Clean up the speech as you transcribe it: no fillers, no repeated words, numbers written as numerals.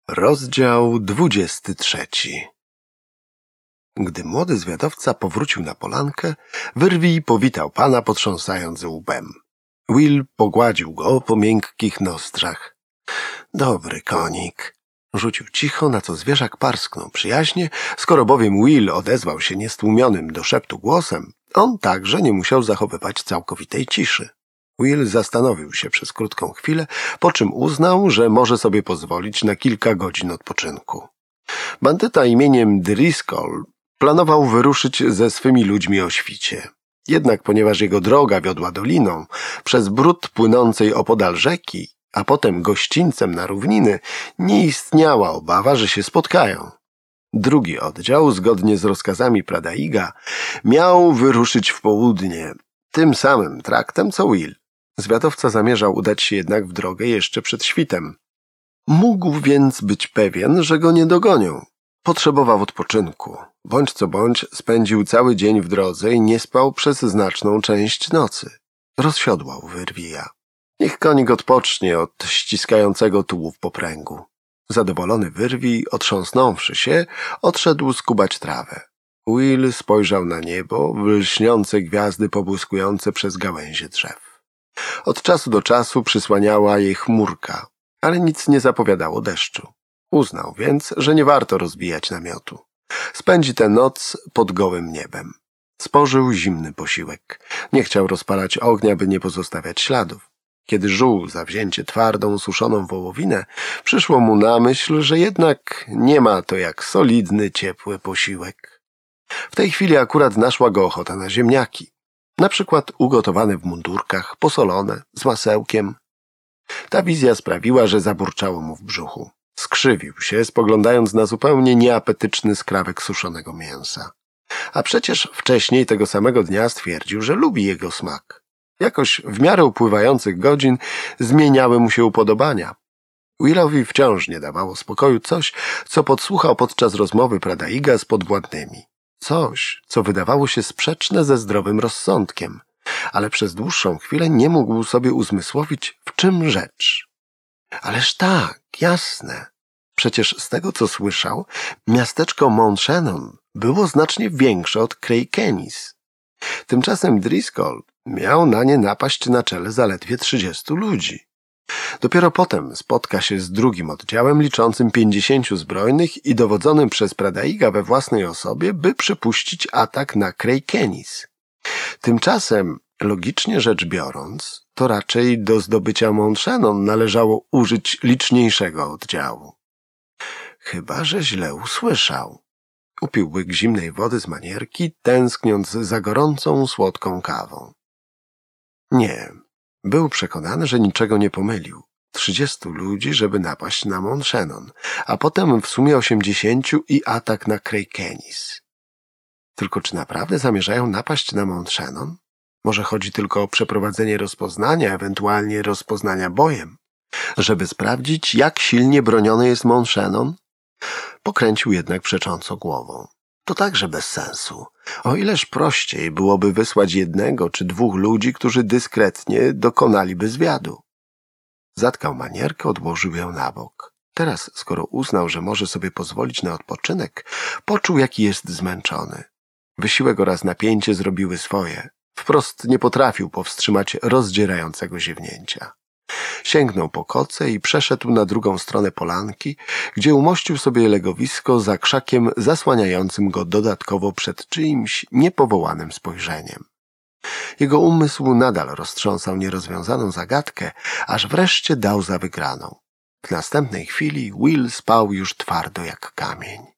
Rozdział 23. Gdy młody zwiadowca powrócił na polankę, Wyrwij powitał pana, potrząsając łbem. Will pogładził go po miękkich nozdrzach. Dobry konik, rzucił cicho, na co zwierzak parsknął przyjaźnie. Skoro bowiem Will odezwał się niestłumionym do szeptu głosem, on także nie musiał zachowywać całkowitej ciszy. Will zastanowił się przez krótką chwilę, po czym uznał, że może sobie pozwolić na kilka godzin odpoczynku. Bandyta imieniem Driscoll planował wyruszyć ze swymi ludźmi o świcie. Jednak ponieważ jego droga wiodła doliną, przez bród płynącej opodal rzeki, a potem gościńcem na równiny, nie istniała obawa, że się spotkają. Drugi oddział, zgodnie z rozkazami Pradaiga, miał wyruszyć w południe, tym samym traktem co Will. Zwiadowca zamierzał udać się jednak w drogę jeszcze przed świtem. Mógł więc być pewien, że go nie dogonią. Potrzebował odpoczynku. Bądź co bądź spędził cały dzień w drodze i nie spał przez znaczną część nocy. Rozsiodłał Wyrwija. Niech konik odpocznie od ściskającego tułów popręgu. Zadowolony Wyrwij, otrząsnąwszy się, odszedł skubać trawę. Will spojrzał na niebo, w lśniące gwiazdy pobłyskujące przez gałęzie drzew. Od czasu do czasu przysłaniała jej chmurka, ale nic nie zapowiadało deszczu. Uznał więc, że nie warto rozbijać namiotu. Spędzi tę noc pod gołym niebem. Spożył zimny posiłek. Nie chciał rozpalać ognia, by nie pozostawiać śladów. Kiedy żuł zawzięcie twardą, suszoną wołowinę, przyszło mu na myśl, że jednak nie ma to jak solidny, ciepły posiłek. W tej chwili akurat naszła go ochota na ziemniaki. Na przykład ugotowane w mundurkach, posolone, z masełkiem. Ta wizja sprawiła, że zaburczało mu w brzuchu. Skrzywił się, spoglądając na zupełnie nieapetyczny skrawek suszonego mięsa. A przecież wcześniej tego samego dnia stwierdził, że lubi jego smak. Jakoś w miarę upływających godzin zmieniały mu się upodobania. Willowi wciąż nie dawało spokoju coś, co podsłuchał podczas rozmowy Pradaiga z podwładnymi. Coś, co wydawało się sprzeczne ze zdrowym rozsądkiem, ale przez dłuższą chwilę nie mógł sobie uzmysłowić, w czym rzecz. Ależ tak, jasne. Przecież z tego, co słyszał, miasteczko Mount Shannon było znacznie większe od Cray-Kenis. Tymczasem Driscoll miał na nie napaść na czele zaledwie 30 ludzi. Dopiero potem spotka się z drugim oddziałem liczącym 50 zbrojnych i dowodzonym przez Pradaiga we własnej osobie, by przypuścić atak na Cray-Kenis. Tymczasem, logicznie rzecz biorąc, to raczej do zdobycia Mount Shannon należało użyć liczniejszego oddziału. Chyba że źle usłyszał. Upił łyk zimnej wody z manierki, tęskniąc za gorącą, słodką kawą. Nie. Był przekonany, że niczego nie pomylił. 30 ludzi, żeby napaść na Mount Shannon, a potem w sumie 80 i atak na Cray-Kenis. Tylko czy naprawdę zamierzają napaść na Mount Shannon? Może chodzi tylko o przeprowadzenie rozpoznania, ewentualnie rozpoznania bojem? Żeby sprawdzić, jak silnie broniony jest Mount Shannon? Pokręcił jednak przecząco głową. To także bez sensu. O ileż prościej byłoby wysłać 1 czy 2 ludzi, którzy dyskretnie dokonaliby zwiadu. Zatkał manierkę, odłożył ją na bok. Teraz, skoro uznał, że może sobie pozwolić na odpoczynek, poczuł, jaki jest zmęczony. Wysiłek oraz napięcie zrobiły swoje. Wprost nie potrafił powstrzymać rozdzierającego ziewnięcia. Sięgnął po koce i przeszedł na drugą stronę polanki, gdzie umościł sobie legowisko za krzakiem zasłaniającym go dodatkowo przed czyimś niepowołanym spojrzeniem. Jego umysł nadal roztrząsał nierozwiązaną zagadkę, aż wreszcie dał za wygraną. W następnej chwili Will spał już twardo jak kamień.